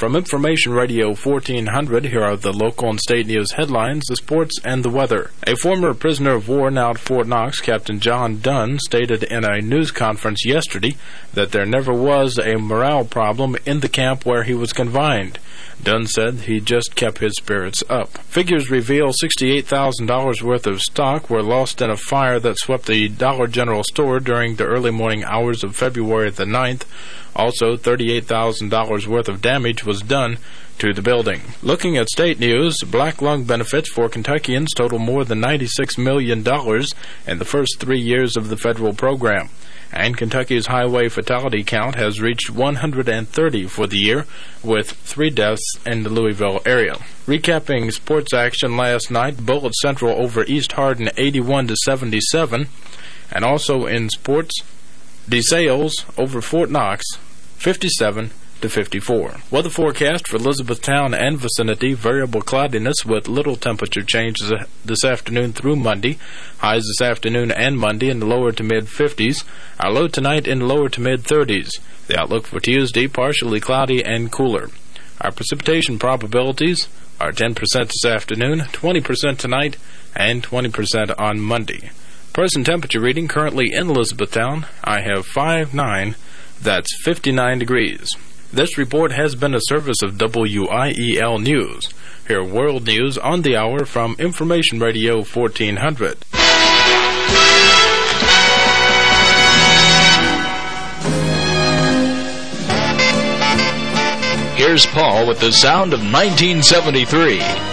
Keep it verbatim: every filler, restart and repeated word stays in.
From Information Radio fourteen hundred, here are the local and state news headlines, the sports, and the weather. A former prisoner of war now at Fort Knox, Captain John Dunn, stated in a news conference yesterday that there never was a morale problem in the camp where he was confined. Dunn said he just kept his spirits up. Figures reveal sixty-eight thousand dollars worth of stock were lost in a fire that swept the Dollar General store during the early morning hours of February the ninth. Also, thirty-eight thousand dollars worth of damage was done to the building. Looking at state news, black lung benefits for Kentuckians total more than ninety-six million dollars in the first three years of the federal program. And Kentucky's highway fatality count has reached one hundred thirty for the year, with three deaths in the Louisville area. Recapping sports action last night, Bullitt Central over East Hardin eighty-one to seventy-seven. And also in sports, DeSales over Fort Knox fifty-seven to fifty-four. Weather forecast for Elizabethtown and vicinity, variable cloudiness with little temperature changes this afternoon through Monday. Highs this afternoon and Monday in the lower to mid fifties. Our low tonight in the lower to mid thirties. The outlook for Tuesday, partially cloudy and cooler. Our precipitation probabilities are ten percent this afternoon, twenty percent tonight, and twenty percent on Monday. Present temperature reading currently in Elizabethtown, I have five nine, that's fifty-nine degrees. This report has been a service of W I E L News. Hear world news on the hour from Information Radio fourteen hundred. Here's Paul with the sound of nineteen seventy-three.